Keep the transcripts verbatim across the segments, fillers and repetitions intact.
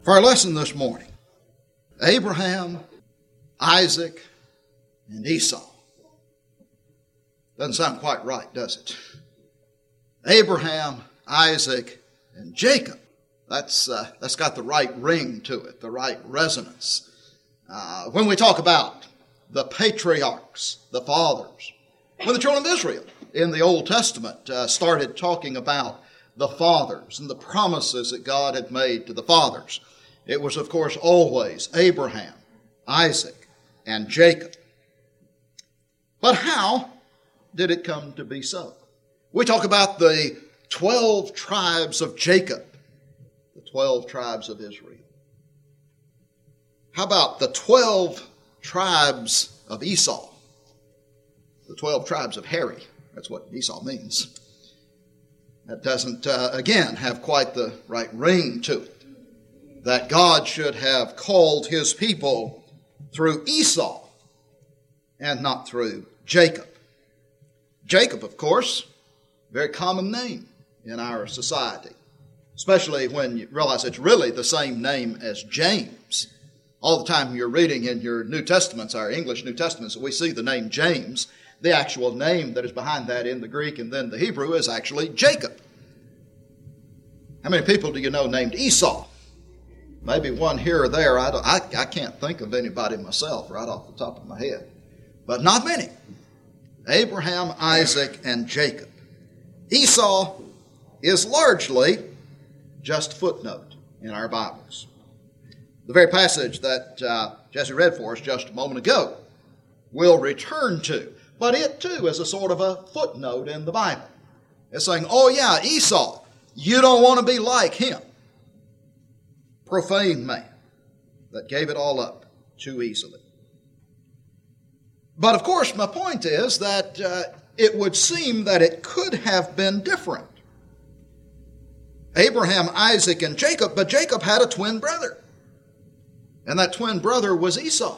For our lesson this morning, Abraham, Isaac, and Esau. Doesn't sound quite right, does it? Abraham, Isaac, and Jacob. That's, uh, that's got the right ring to it, the right resonance. Uh, when we talk about the patriarchs, the fathers, when the children of Israel in the Old Testament uh, started talking about the fathers and the promises that God had made to the fathers, it was, of course, always Abraham, Isaac, and Jacob. But how did it come to be so? We talk about the twelve tribes of Jacob, the twelve tribes of Israel. How about the twelve tribes of Esau? The twelve tribes of Harry. That's what Esau means. That doesn't, uh, again, have quite the right ring to it. That God should have called his people through Esau and not through Jacob. Jacob, of course, very common name in our society, especially when you realize it's really the same name as James. All the time you're reading in your New Testaments, our English New Testaments, we see the name James. The actual name that is behind that in the Greek and then the Hebrew is actually Jacob. How many people do you know named Esau? Maybe one here or there. I, don't, I, I can't think of anybody myself right off the top of my head. But not many. Abraham, Isaac, and Jacob. Esau is largely just a footnote in our Bibles. The very passage that uh, Jesse read for us just a moment ago we'll return to. But it too is a sort of a footnote in the Bible. It's saying, oh yeah, Esau, you don't want to be like him. Profane man that gave it all up too easily. But of course, my point is that uh, it would seem that it could have been different. Abraham, Isaac, and Jacob, but Jacob had a twin brother. And that twin brother was Esau.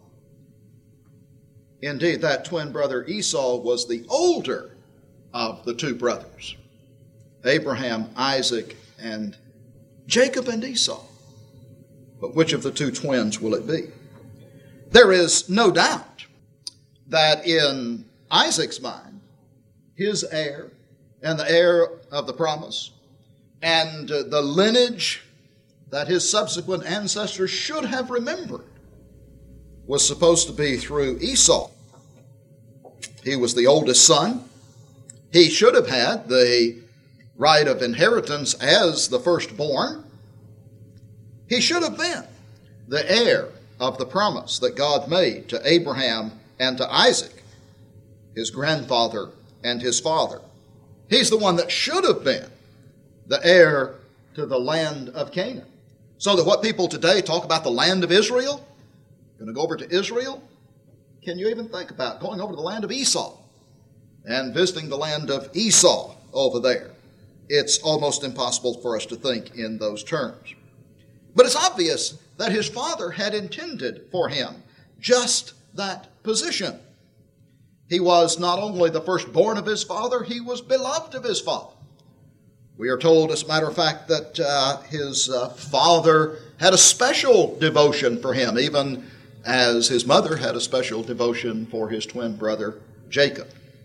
Indeed, that twin brother Esau was the older of the two brothers. Abraham, Isaac, and Jacob and Esau. But which of the two twins will it be? There is no doubt that in Isaac's mind, his heir and the heir of the promise and the lineage that his subsequent ancestors should have remembered was supposed to be through Esau. He was the oldest son. He should have had the right of inheritance as the firstborn. He should have been the heir of the promise that God made to Abraham and to Isaac, his grandfather and his father. He's the one that should have been the heir to the land of Canaan. So that what people today talk about the land of Israel, going to go over to Israel, can you even think about going over to the land of Esau and visiting the land of Esau over there? It's almost impossible for us to think in those terms. But it's obvious that his father had intended for him just that position. He was not only the firstborn of his father, he was beloved of his father. We are told, as a matter of fact, that uh, his uh, father had a special devotion for him, even as his mother had a special devotion for his twin brother, Jacob.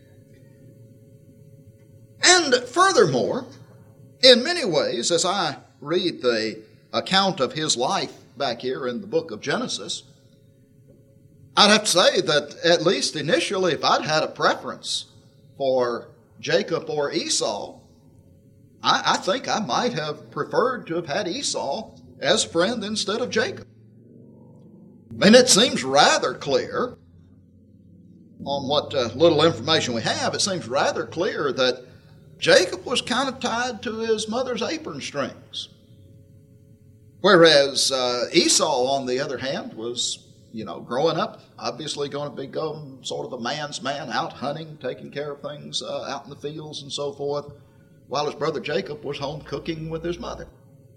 And furthermore, in many ways, as I read the account of his life back here in the book of Genesis, I'd have to say that at least initially, if I'd had a preference for Jacob or Esau, I, I think I might have preferred to have had Esau as a friend instead of Jacob. And it seems rather clear, on what uh, little information we have, it seems rather clear that Jacob was kind of tied to his mother's apron strings. Whereas uh, Esau, on the other hand, was, you know, growing up, obviously going to be going sort of a man's man, out hunting, taking care of things uh, out in the fields and so forth, while his brother Jacob was home cooking with his mother.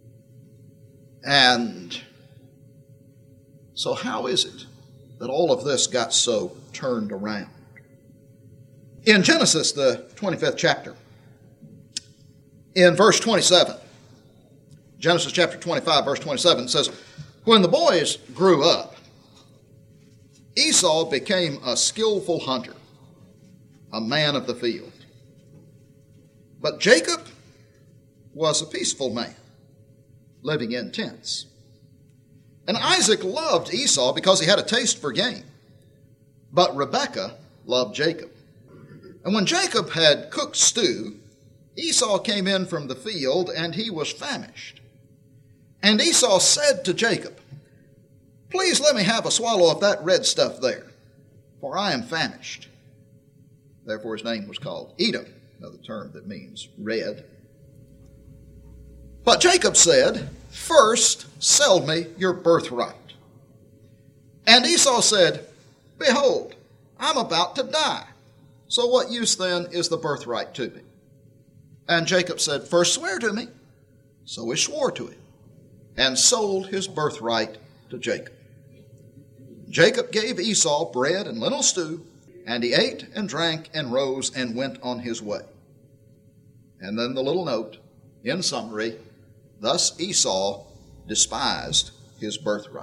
And so how is it that all of this got so turned around? In Genesis, the twenty-fifth chapter, in verse twenty-seven, Genesis chapter twenty-five, verse twenty-seven, it says, when the boys grew up, Esau became a skillful hunter, a man of the field. But Jacob was a peaceful man, living in tents. And Isaac loved Esau because he had a taste for game. But Rebekah loved Jacob. And when Jacob had cooked stew, Esau came in from the field, and he was famished. And Esau said to Jacob, please let me have a swallow of that red stuff there, for I am famished. Therefore his name was called Edom, another term that means red. But Jacob said, first sell me your birthright. And Esau said, behold, I'm about to die. So what use then is the birthright to me? And Jacob said, first swear to me. So he swore to him, and sold his birthright to Jacob. Jacob gave Esau bread and lentil stew, and he ate and drank and rose and went on his way. And then the little note, in summary, thus Esau despised his birthright.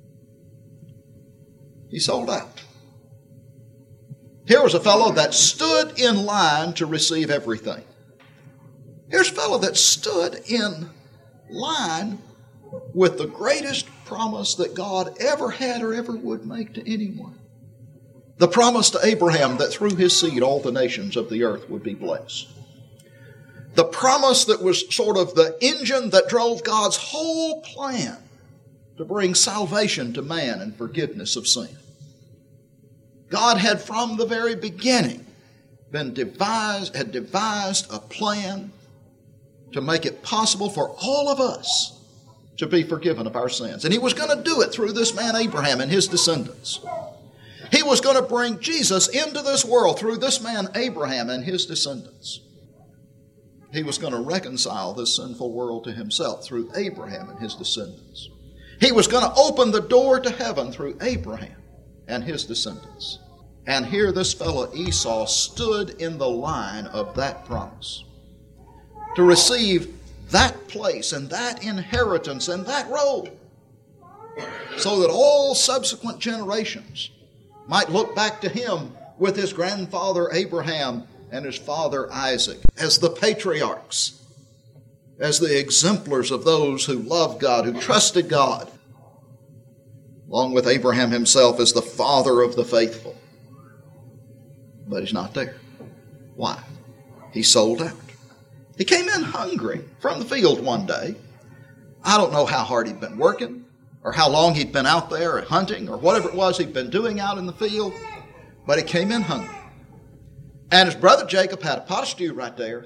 He sold out. Here was a fellow that stood in line to receive everything. Here's a fellow that stood in line with the greatest promise that God ever had or ever would make to anyone. The promise to Abraham that through his seed all the nations of the earth would be blessed. The promise that was sort of the engine that drove God's whole plan to bring salvation to man and forgiveness of sin. God had from the very beginning been devised, had devised a plan to make it possible for all of us to be forgiven of our sins. And he was going to do it through this man Abraham and his descendants. He was going to bring Jesus into this world through this man Abraham and his descendants. He was going to reconcile this sinful world to himself through Abraham and his descendants. He was going to open the door to heaven through Abraham and his descendants. And here this fellow Esau stood in the line of that promise to receive that place and that inheritance and that role, so that all subsequent generations might look back to him with his grandfather Abraham and his father Isaac as the patriarchs, as the exemplars of those who loved God, who trusted God, along with Abraham himself as the father of the faithful. But he's not there. Why? He sold out. He came in hungry from the field one day. I don't know how hard he'd been working, or how long he'd been out there hunting, or whatever it was he'd been doing out in the field, but he came in hungry. And his brother Jacob had a pot of stew right there,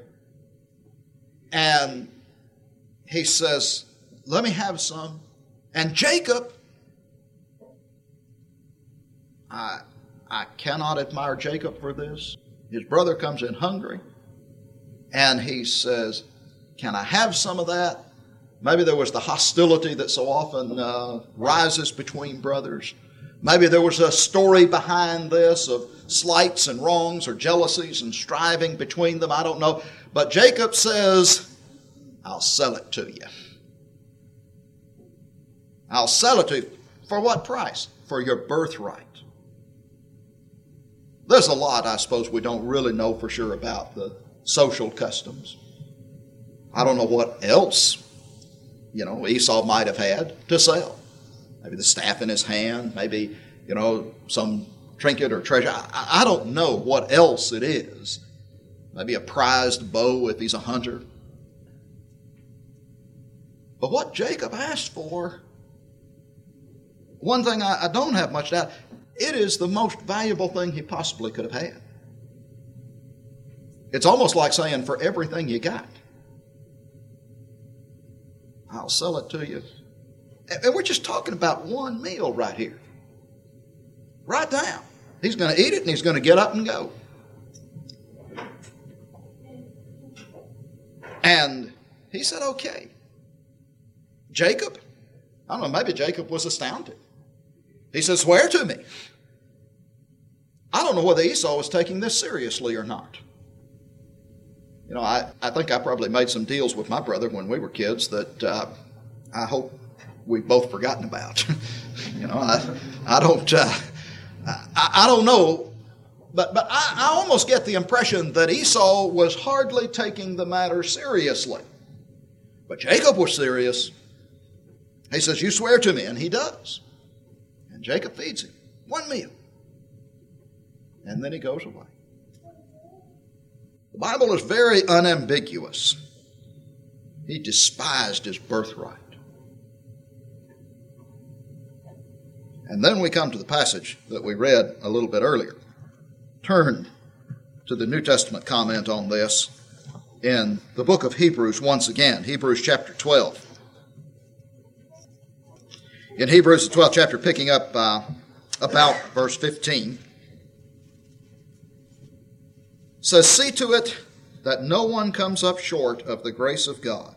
and he says, let me have some. And Jacob, I, I cannot admire Jacob for this. His brother comes in hungry, and he says, can I have some of that? Maybe there was the hostility that so often uh, rises between brothers. Maybe there was a story behind this of slights and wrongs or jealousies and striving between them. I don't know. But Jacob says, I'll sell it to you. I'll sell it to you. For what price? For your birthright. There's a lot, I suppose, we don't really know for sure about the social customs. I don't know what else, you know, Esau might have had to sell. Maybe the staff in his hand, maybe, you know, some trinket or treasure. I, I don't know what else it is. Maybe a prized bow if he's a hunter. But what Jacob asked for, one thing I, I don't have much doubt, it is the most valuable thing he possibly could have had. It's almost like saying, for everything you got, I'll sell it to you. And we're just talking about one meal right here. Right now. He's going to eat it and he's going to get up and go. And he said, okay. Jacob, I don't know, maybe Jacob was astounded. He said, swear to me. I don't know whether Esau was taking this seriously or not. You know, I, I think I probably made some deals with my brother when we were kids that uh, I hope we've both forgotten about. you know, I, I don't, uh, I, I don't know, but, but I, I almost get the impression that Esau was hardly taking the matter seriously. But Jacob was serious. He says, you swear to me, and he does. And Jacob feeds him one meal. And then he goes away. The Bible is very unambiguous. He despised his birthright. And then we come to the passage that we read a little bit earlier. Turn to the New Testament comment on this in the book of Hebrews once again, Hebrews chapter twelve. In Hebrews the twelfth chapter, picking up uh, about verse fifteen, says, see to it that no one comes up short of the grace of God,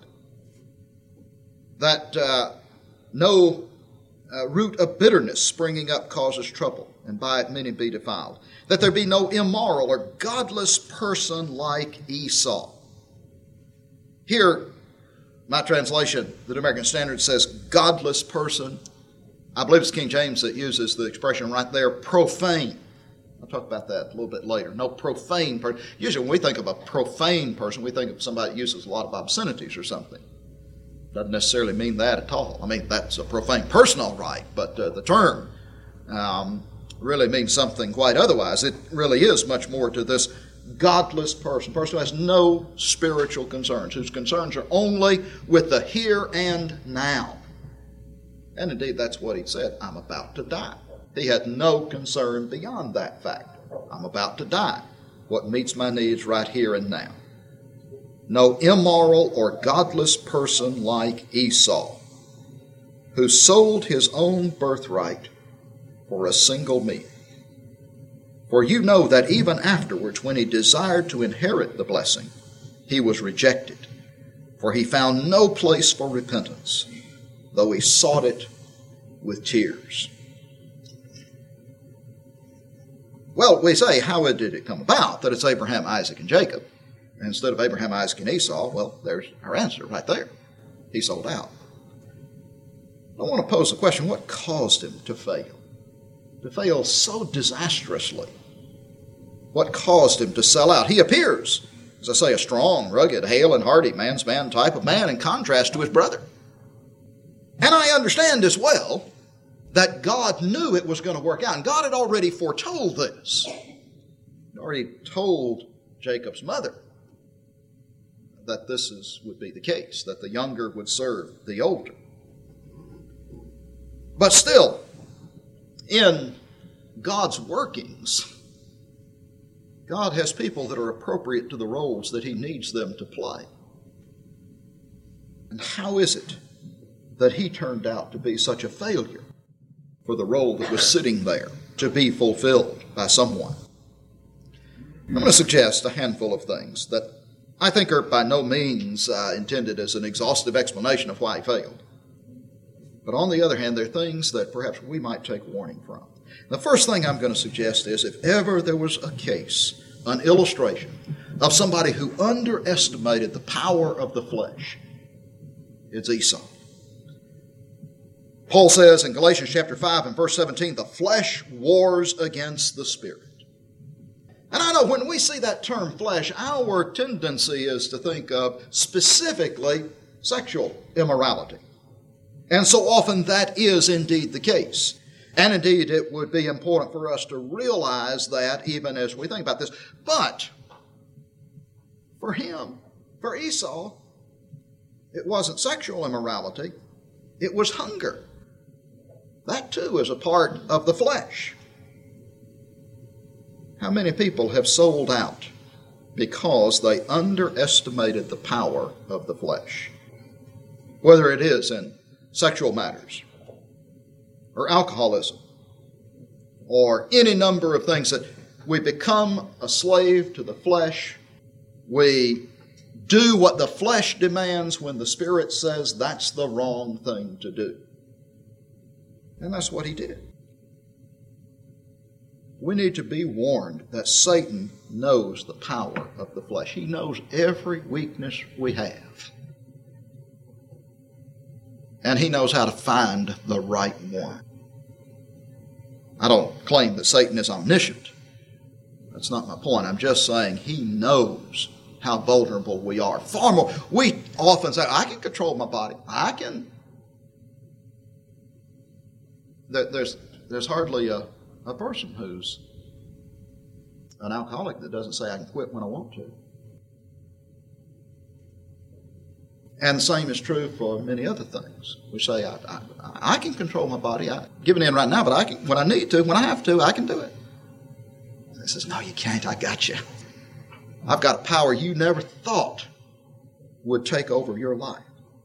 that uh, no uh, root of bitterness springing up causes trouble, and by it many be defiled, that there be no immoral or godless person like Esau. Here, my translation, the New American Standard, says godless person. I believe it's King James that uses the expression right there, profane. I'll talk about that a little bit later. No profane person. Usually when we think of a profane person, we think of somebody that uses a lot of obscenities or something. Doesn't necessarily mean that at all. I mean, that's a profane person, all right, but uh, the term um, really means something quite otherwise. It really is much more to this godless person, person who has no spiritual concerns, whose concerns are only with the here and now. And indeed, that's what he said, I'm about to die. He had no concern beyond that fact. I'm about to die. What meets my needs right here and now. No immoral or godless person like Esau, who sold his own birthright for a single meal. For you know that even afterwards, when he desired to inherit the blessing, he was rejected, for he found no place for repentance, though he sought it with tears. Well, we say, how did it come about that it's Abraham, Isaac, and Jacob? Instead of Abraham, Isaac, and Esau, well, there's our answer right there. He sold out. I want to pose the question, what caused him to fail? To fail so disastrously? What caused him to sell out? He appears, as I say, a strong, rugged, hale, and hearty man's man type of man in contrast to his brother. And I understand as well that God knew it was going to work out. And God had already foretold this. He already told Jacob's mother that this is, would be the case, that the younger would serve the older. But still, in God's workings, God has people that are appropriate to the roles that he needs them to play. And how is it that he turned out to be such a failure for the role that was sitting there to be fulfilled by someone? I'm going to suggest a handful of things that I think are by no means uh, intended as an exhaustive explanation of why he failed. But on the other hand, there are things that perhaps we might take warning from. The first thing I'm going to suggest is if ever there was a case, an illustration of somebody who underestimated the power of the flesh, it's Esau. Paul says in Galatians chapter five and verse seventeen, the flesh wars against the spirit. And I know when we see that term flesh, our tendency is to think of specifically sexual immorality. And so often that is indeed the case. And indeed it would be important for us to realize that even as we think about this. But for him, for Esau, it wasn't sexual immorality, it was hunger. That too is a part of the flesh. How many people have sold out because they underestimated the power of the flesh? Whether it is in sexual matters, or alcoholism, or any number of things that we become a slave to the flesh. We do what the flesh demands when the Spirit says that's the wrong thing to do. And that's what he did. we need to be warned that Satan knows the power of the flesh. He knows every weakness we have. And he knows how to find the right one. I don't claim that Satan is omniscient. That's not my point. I'm just saying he knows how vulnerable we are. Far more. We often say, I can control my body. I can. There, there's, there's hardly a, a person who's an alcoholic that doesn't say, I can quit when I want to. And the same is true for many other things. We say, I, I, I can control my body. I'm giving in right now, but I can, when I need to, when I have to, I can do it. He says, no, you can't. I got you. I've got a power you never thought would take over your life.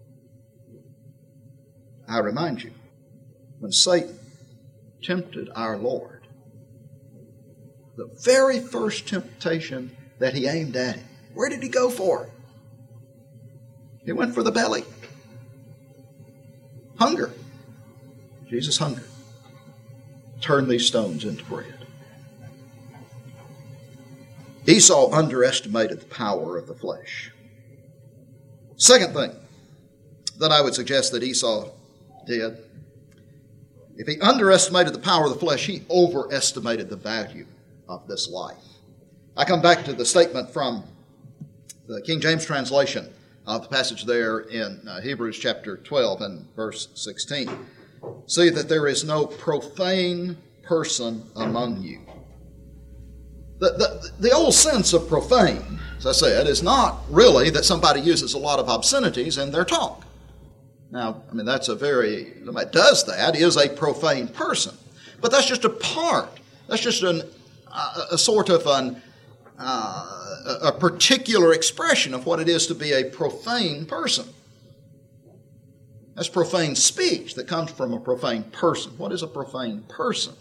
I remind you, when Satan tempted our Lord, the very first temptation that he aimed at him, where did he go for? He went for the belly. Hunger. Jesus hungered. Turn these stones into bread. Esau underestimated the power of the flesh. Second thing that I would suggest that Esau did, if he underestimated the power of the flesh, he overestimated the value of this life. I come back to the statement from the King James translation of the passage there in uh, Hebrews chapter twelve and verse sixteen. See that there is no profane person among you. The, the, the old sense of profane, as I said, is not really that somebody uses a lot of obscenities in their talk. Now, I mean, that's a very, somebody does that is a profane person. But that's just a part. That's just an, a, a sort of an, uh, a particular expression of what it is to be a profane person. That's profane speech that comes from a profane person. What is a profane person?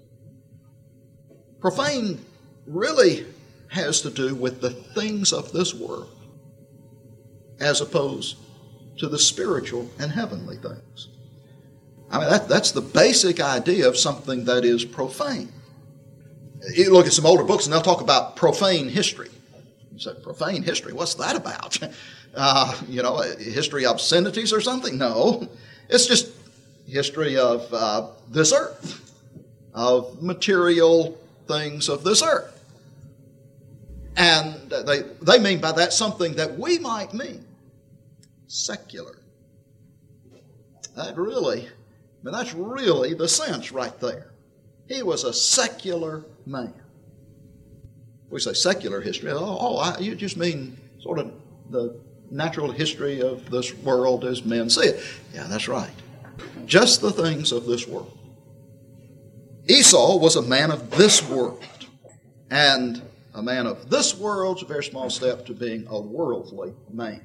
Profane really has to do with the things of this world as opposed to the spiritual and heavenly things. I mean, that, that's the basic idea of something that is profane. You look at some older books and they'll talk about profane history. You say, profane history? What's that about? Uh, you know, history of obscenities or something? No. It's just history of uh, this earth, of material things of this earth. And they, they mean by that something that we might mean secular. That really, I mean, that's really the sense right there. He was a secular man. We say secular history. Oh, oh I, you just mean sort of the natural history of this world as men see it. Yeah, that's right. Just the things of this world. Esau was a man of this world. And a man of this world's a very small step to being a worldly man.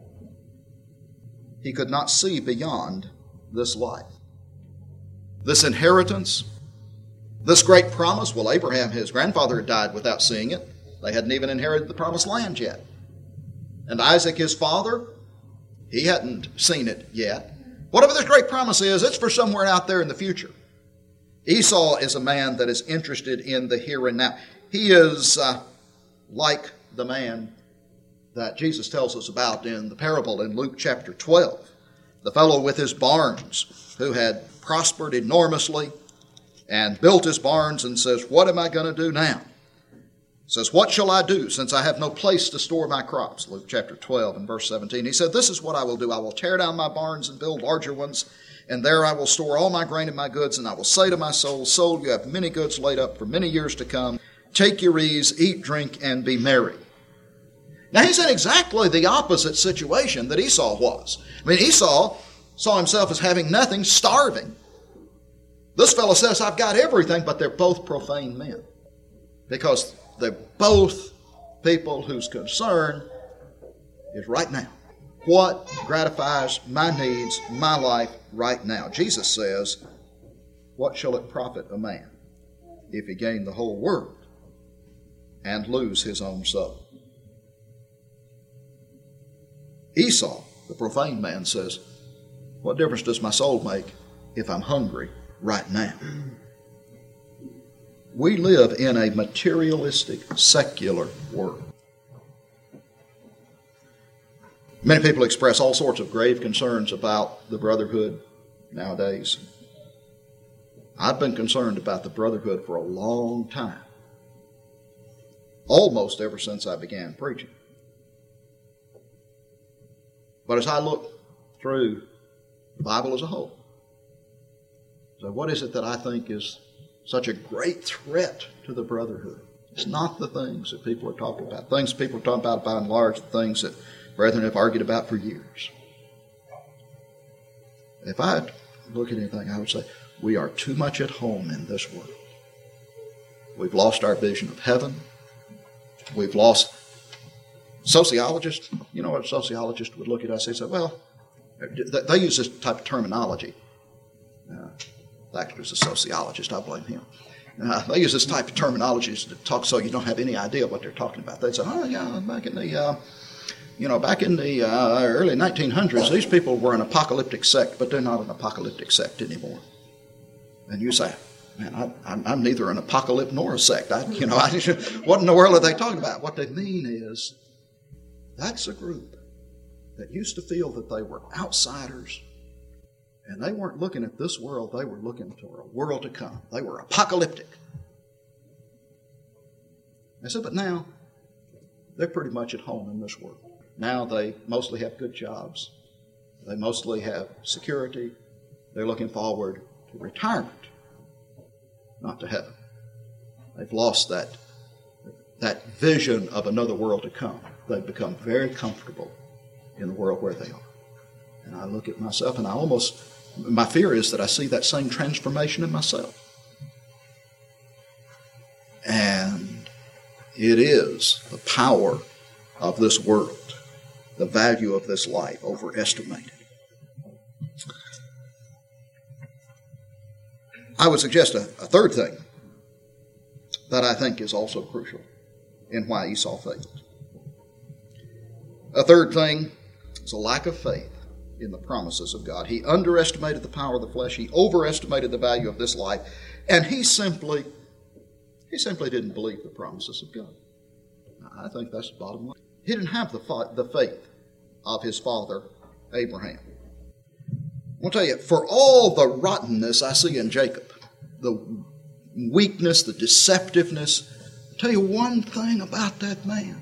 He could not see beyond this life. This inheritance, this great promise. Well, Abraham, his grandfather, had died without seeing it. They hadn't even inherited the promised land yet. And Isaac, his father, he hadn't seen it yet. Whatever this great promise is, it's for somewhere out there in the future. Esau is a man that is interested in the here and now. He is uh, like the man that Jesus tells us about in the parable in Luke chapter twelve. The fellow with his barns who had prospered enormously and built his barns and says, what am I going to do now? Says, what shall I do since I have no place to store my crops? Luke chapter twelve and verse seventeen. He said, this is what I will do. I will tear down my barns and build larger ones, and there I will store all my grain and my goods, and I will say to my soul, soul, you have many goods laid up for many years to come. Take your ease, eat, drink, and be merry. Now, he's in exactly the opposite situation that Esau was. I mean, Esau saw himself as having nothing, starving. This fellow says, I've got everything, but they're both profane men. Because they're both people whose concern is right now. What gratifies my needs, my life right now? Jesus says, what shall it profit a man if he gain the whole world and lose his own soul? Esau, the profane man, says, what difference does my soul make if I'm hungry right now? We live in a materialistic, secular world. Many people express all sorts of grave concerns about the brotherhood nowadays. I've been concerned about the brotherhood for a long time, almost ever since I began preaching. But as I look through the Bible as a whole, so what is it that I think is such a great threat to the brotherhood? It's not the things that people are talking about. Things people are talking about, by and large, the things that brethren have argued about for years. If I look at anything, I would say we are too much at home in this world. We've lost our vision of heaven. We've lost sociologists. You know what a sociologist would look at us and say, well, they use this type of terminology. Uh, Actually, as a sociologist, I blame him. Uh, they use this type of terminology to talk so you don't have any idea what they're talking about. They say, oh, yeah, back in the, uh, you know, back in the uh, early nineteen hundreds, these people were an apocalyptic sect, but they're not an apocalyptic sect anymore. And you say, man, I, I'm, I'm neither an apocalypse nor a sect. I, you know, I, what in the world are they talking about? What they mean is that's a group that used to feel that they were outsiders. And they weren't looking at this world, they were looking toward a world to come. They were apocalyptic. I said, but now, they're pretty much at home in this world. Now they mostly have good jobs. They mostly have security. They're looking forward to retirement, not to heaven. They've lost that, that vision of another world to come. They've become very comfortable in the world where they are. And I look at myself and I almost... my fear is that I see that same transformation in myself. And it is the power of this world, the value of this life overestimated. I would suggest a, a third thing that I think is also crucial in why Esau failed. A third thing is a lack of faith in the promises of God. He underestimated the power of the flesh. He overestimated the value of this life. And he simply, he simply didn't believe the promises of God. I think that's the bottom line. He didn't have the, the faith of his father, Abraham. I'll tell you, for all the rottenness I see in Jacob, the weakness, the deceptiveness, I'll tell you one thing about that man.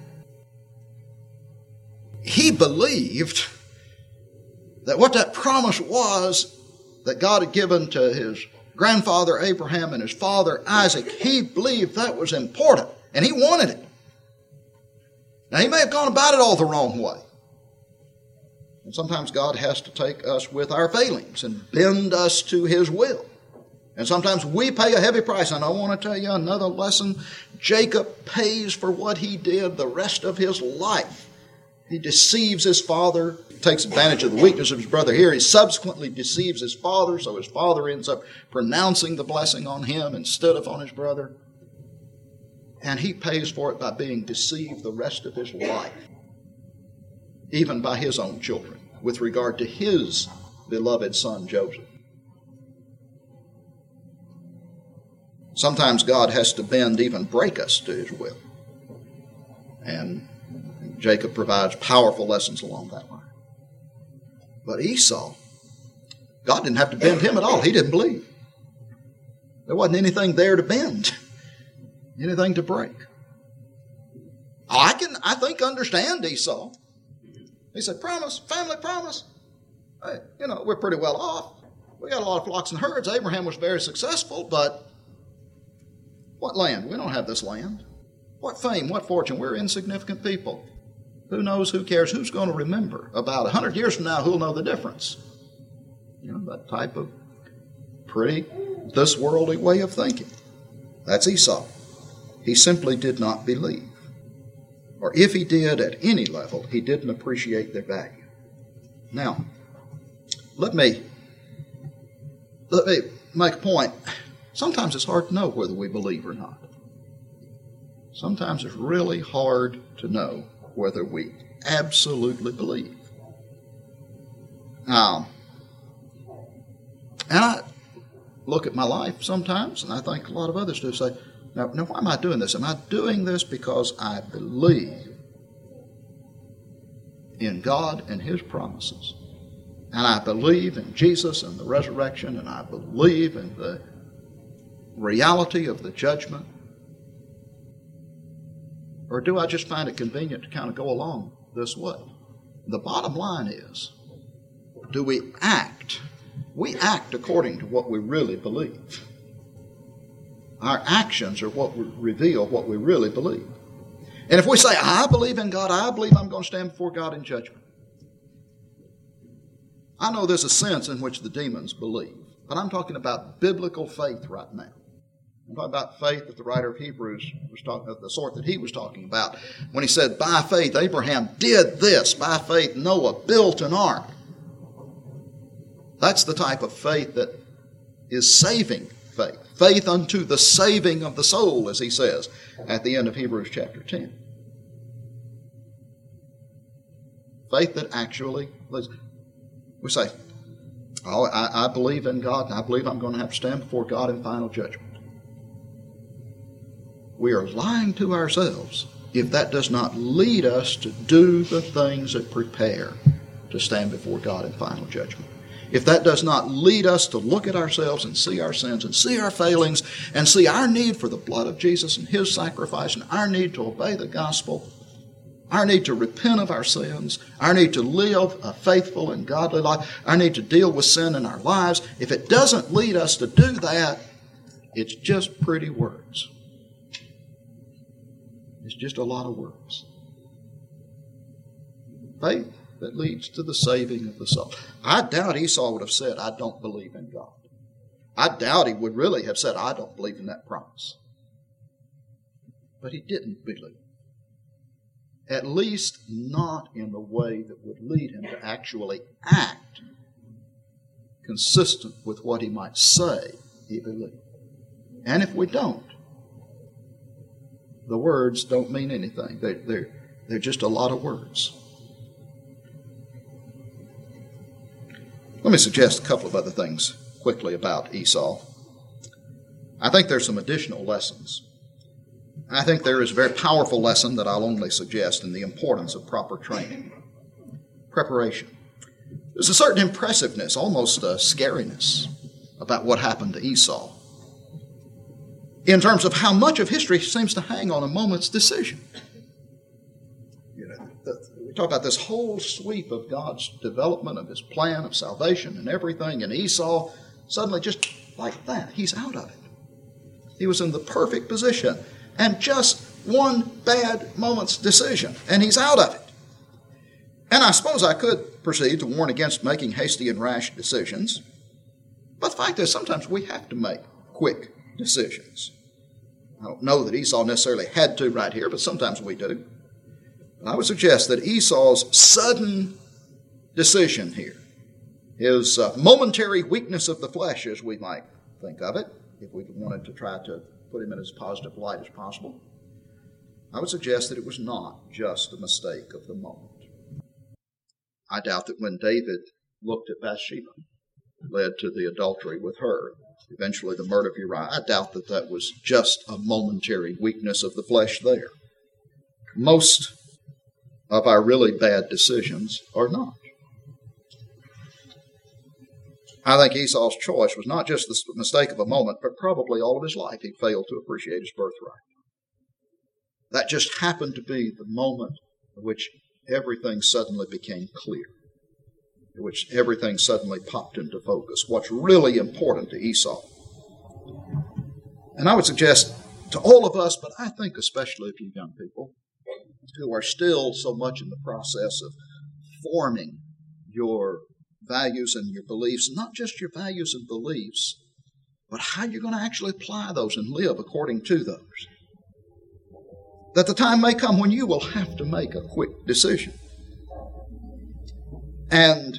He believed that what that promise was that God had given to his grandfather Abraham and his father Isaac, he believed that was important, and he wanted it. Now, he may have gone about it all the wrong way. And sometimes God has to take us with our failings and bend us to his will. And sometimes we pay a heavy price. And I want to tell you another lesson. Jacob pays for what he did the rest of his life. He deceives his father, takes advantage of the weakness of his brother here. He subsequently deceives his father, so his father ends up pronouncing the blessing on him instead of on his brother. And he pays for it by being deceived the rest of his life, even by his own children, with regard to his beloved son Joseph. Sometimes God has to bend, even break us to his will. And Jacob provides powerful lessons along that line. But Esau, God didn't have to bend him at all. He didn't believe. There wasn't anything there to bend, anything to break. I can, I think, understand Esau. He said, promise, family promise. Hey, you know, we're pretty well off. We got a lot of flocks and herds. Abraham was very successful, but what land? We don't have this land. What fame, what fortune? We're insignificant people. Who knows, who cares, who's going to remember? About a hundred years from now, who'll know the difference? You know, that type of pretty, this worldly way of thinking. That's Esau. He simply did not believe. Or if he did at any level, he didn't appreciate their value. Now, let me, let me make a point. Sometimes it's hard to know whether we believe or not. Sometimes it's really hard to know whether we absolutely believe. Um, and I look at my life sometimes, and I think a lot of others do, say, Now, now, why am I doing this? Am I doing this because I believe in God and His promises? And I believe in Jesus and the resurrection, and I believe in the reality of the judgment? Or do I just find it convenient to kind of go along this way? The bottom line is, do we act? We act according to what we really believe. Our actions are what reveal what we really believe. And if we say, I believe in God, I believe I'm going to stand before God in judgment. I know there's a sense in which the demons believe, but I'm talking about biblical faith right now. I'm talking about faith that the writer of Hebrews was talking about, the sort that he was talking about when he said, by faith Abraham did this, by faith Noah built an ark. That's the type of faith that is saving faith. Faith unto the saving of the soul, as he says at the end of Hebrews chapter ten. Faith that actually, we say, oh, I, I believe in God, and I believe I'm going to have to stand before God in final judgment. We are lying to ourselves if that does not lead us to do the things that prepare to stand before God in final judgment. If that does not lead us to look at ourselves and see our sins and see our failings and see our need for the blood of Jesus and His sacrifice and our need to obey the gospel, our need to repent of our sins, our need to live a faithful and godly life, our need to deal with sin in our lives, if it doesn't lead us to do that, it's just pretty words. It's just a lot of words. Faith that leads to the saving of the soul. I doubt Esau would have said, I don't believe in God. I doubt he would really have said, I don't believe in that promise. But he didn't believe. At least not in the way that would lead him to actually act consistent with what he might say he believed. And if we don't, the words don't mean anything. They, they're, they're just a lot of words. Let me suggest a couple of other things quickly about Esau. I think there's some additional lessons. I think there is a very powerful lesson that I'll only suggest in the importance of proper training. Preparation. There's a certain impressiveness, almost a scariness, about what happened to Esau in terms of how much of history seems to hang on a moment's decision. You know, the, we talk about this whole sweep of God's development of His plan of salvation and everything, and Esau suddenly just like that, he's out of it. He was in the perfect position, and just one bad moment's decision, and he's out of it. And I suppose I could proceed to warn against making hasty and rash decisions, but the fact is sometimes we have to make quick decisions. I don't know that Esau necessarily had to right here, but sometimes we do. And I would suggest that Esau's sudden decision here, his uh, momentary weakness of the flesh, as we might think of it, if we wanted to try to put him in as positive light as possible, I would suggest that it was not just a mistake of the moment. I doubt that when David looked at Bathsheba, led to the adultery with her, eventually the murder of Uriah, I doubt that that was just a momentary weakness of the flesh there. Most of our really bad decisions are not. I think Esau's choice was not just the mistake of a moment, but probably all of his life he failed to appreciate his birthright. That just happened to be the moment in which everything suddenly became clear, in which everything suddenly popped into focus, what's really important to Esau. And I would suggest to all of us, but I think especially of you young people, who are still so much in the process of forming your values and your beliefs, not just your values and beliefs, but how you're going to actually apply those and live according to those. That the time may come when you will have to make a quick decision. And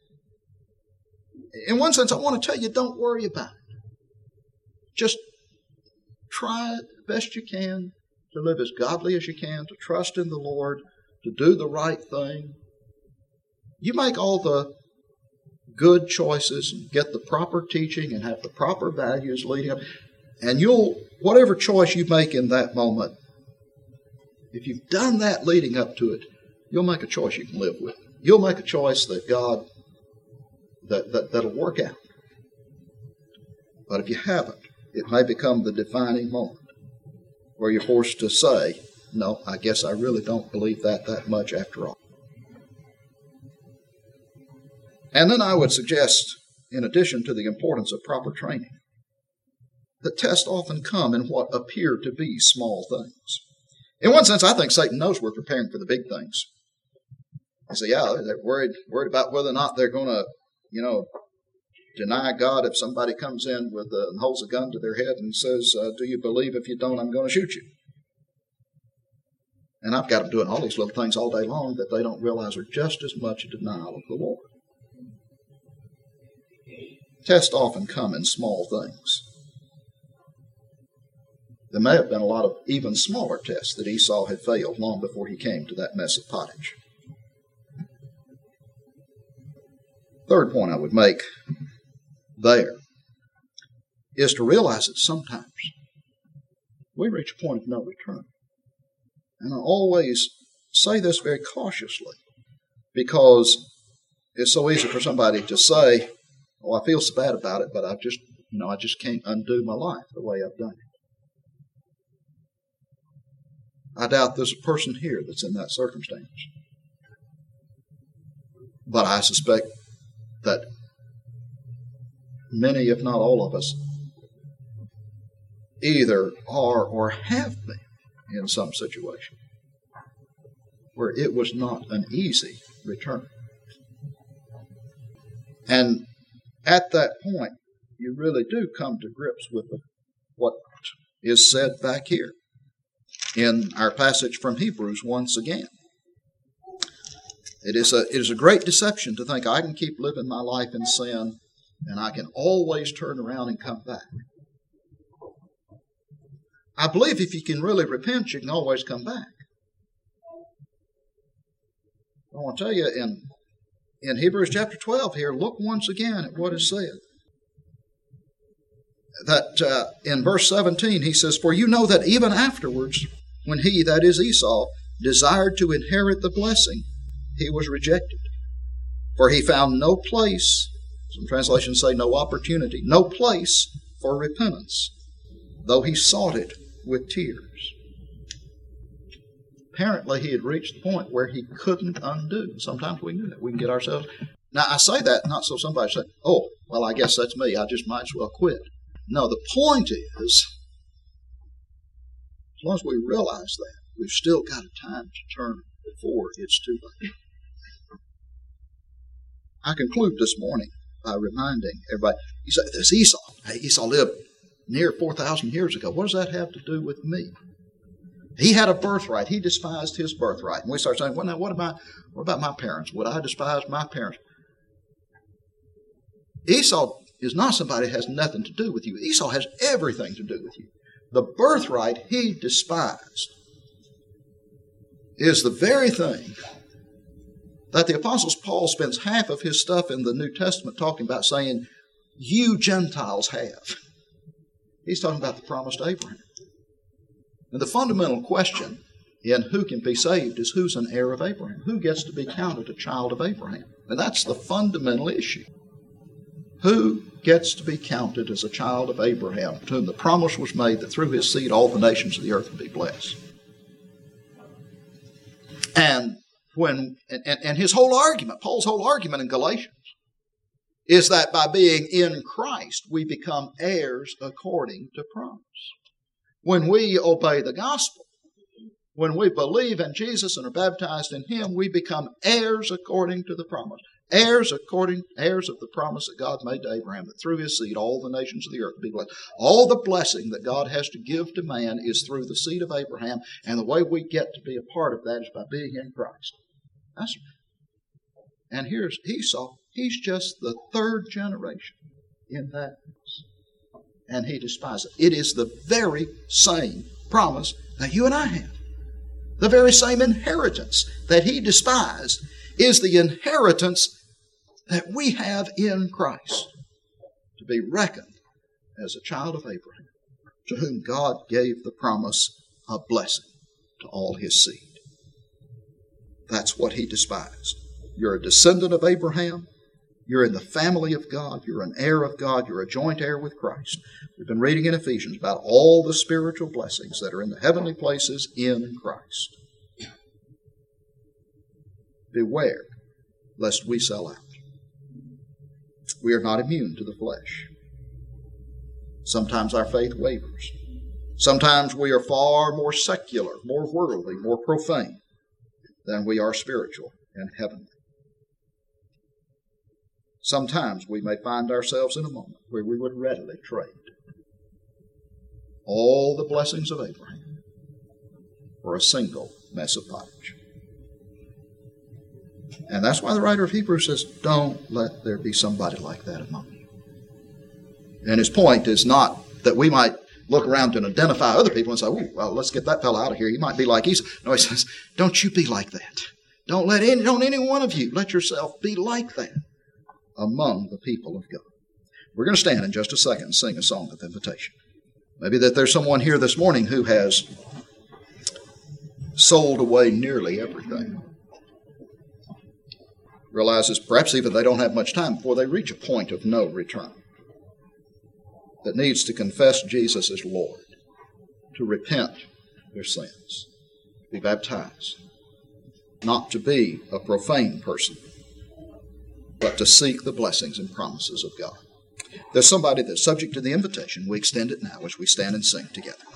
in one sense, I want to tell you, don't worry about it. Just try the best you can to live as godly as you can, to trust in the Lord, to do the right thing. You make all the good choices and get the proper teaching and have the proper values leading up. And you'll, whatever choice you make in that moment, if you've done that leading up to it, you'll make a choice you can live with. You'll make a choice that God, that, that, that'll work out. But if you haven't, it may become the defining moment where you're forced to say, no, I guess I really don't believe that that much after all. And then I would suggest, in addition to the importance of proper training, that tests often come in what appear to be small things. In one sense, I think Satan knows we're preparing for the big things. You say, yeah, they're worried, worried about whether or not they're going to, you know, deny God if somebody comes in with a, and holds a gun to their head and says, uh, do you believe? If you don't, I'm going to shoot you. And I've got them doing all these little things all day long that they don't realize are just as much a denial of the Lord. Tests often come in small things. There may have been a lot of even smaller tests that Esau had failed long before he came to that mess of pottage. Third point I would make there is to realize that sometimes we reach a point of no return. And I always say this very cautiously because it's so easy for somebody to say, oh, I feel so bad about it, but I just, you know, I just can't undo my life the way I've done it. I doubt there's a person here that's in that circumstance. But I suspect that many, if not all of us, either are or have been in some situation where it was not an easy return. And at that point, you really do come to grips with what is said back here in our passage from Hebrews once again. It is a, it is a great deception to think I can keep living my life in sin and I can always turn around and come back. I believe if you can really repent, you can always come back. I want to tell you, in, in Hebrews chapter twelve here, look once again at what is said. That uh, in verse seventeen, he says, for you know that even afterwards, when he, that is Esau, desired to inherit the blessing, he was rejected. For he found no place, some translations say no opportunity, no place for repentance, though he sought it with tears. Apparently he had reached the point where he couldn't undo. Sometimes we do that. We can get ourselves... Now I say that not so somebody say, oh, well I guess that's me. I just might as well quit. No, the point is, as long as we realize that, we've still got a time to turn before it's too late. I conclude this morning by reminding everybody, you say, there's Esau. Hey, Esau lived near four thousand years ago. What does that have to do with me? He had a birthright. He despised his birthright. And we start saying, well, now, what about, what about my parents? Would I despise my parents? Esau is not somebody that has nothing to do with you. Esau has everything to do with you. The birthright he despised is the very thing that the Apostle Paul spends half of his stuff in the New Testament talking about, saying, you Gentiles have. He's talking about the promise to Abraham. And the fundamental question in who can be saved is who's an heir of Abraham? Who gets to be counted a child of Abraham? And that's the fundamental issue. Who gets to be counted as a child of Abraham, to whom the promise was made that through his seed all the nations of the earth would be blessed? And when and, and his whole argument, Paul's whole argument in Galatians, is that by being in Christ, we become heirs according to promise. When we obey the gospel, when we believe in Jesus and are baptized in him, we become heirs according to the promise. Heirs according, heirs of the promise that God made to Abraham, that through his seed all the nations of the earth would be blessed. All the blessing that God has to give to man is through the seed of Abraham, and the way we get to be a part of that is by being in Christ. That's right. And here's Esau. He's just the third generation in that house. And he despises it. It is the very same promise that you and I have. The very same inheritance that he despised is the inheritance that we have in Christ, to be reckoned as a child of Abraham. to whom God gave the promise of blessing to all his seed. That's what he despised. You're a descendant of Abraham. You're in the family of God. You're an heir of God. You're a joint heir with Christ. We've been reading in Ephesians about all the spiritual blessings that are in the heavenly places in Christ. Beware lest we sell out. We are not immune to the flesh. Sometimes our faith wavers. Sometimes we are far more secular, more worldly, more profane than we are spiritual and heavenly. Sometimes we may find ourselves in a moment where we would readily trade all the blessings of Abraham for a single mess of pottage. And that's why the writer of Hebrews says, don't let there be somebody like that among you. And his point is not that we might look around and identify other people and say, oh, well, let's get that fellow out of here. He might be like Esau. No, he says, don't you be like that. Don't let any, don't any one of you let yourself be like that among the people of God. We're going to stand in just a second and sing a song of invitation. Maybe that there's someone here this morning who has sold away nearly everything. Realizes perhaps even they don't have much time before they reach a point of no return. That needs to confess Jesus as Lord, to repent their sins, to be baptized, not to be a profane person, but to seek the blessings and promises of God. There's somebody that's subject to the invitation. We extend it now as we stand and sing together.